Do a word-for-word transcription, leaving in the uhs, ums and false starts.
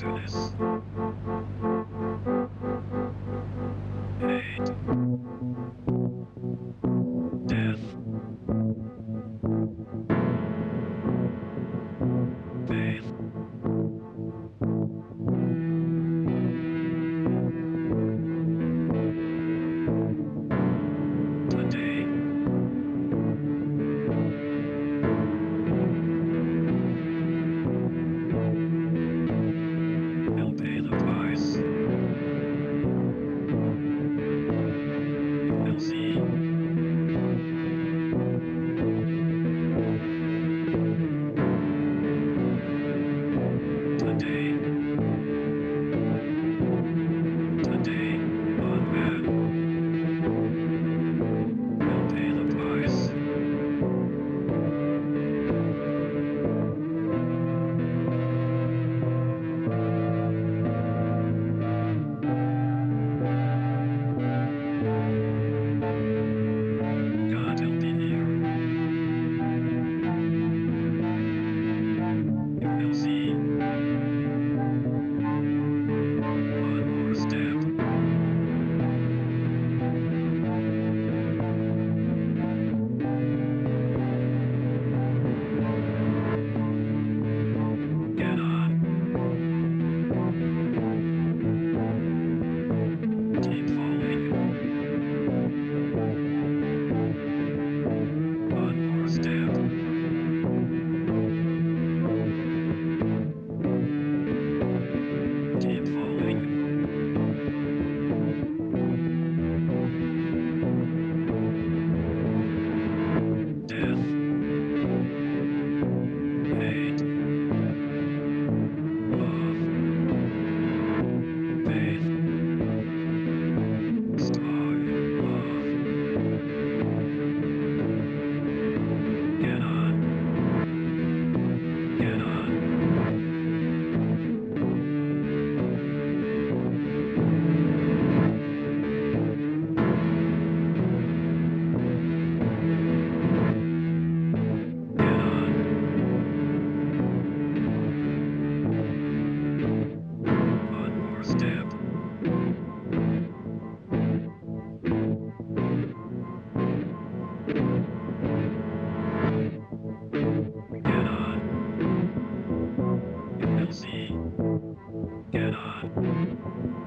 to this. Eight, ten, pain, today, will pay the price. We'll see. Today, today, one man will pay the price. God will be here. We'll see. One more step. Get on. Keep falling. One more step. Keep falling. Ten, eight, love, pain, strong love. Get on. Get on. Get on. One more step. Get on. We'll see. Get on.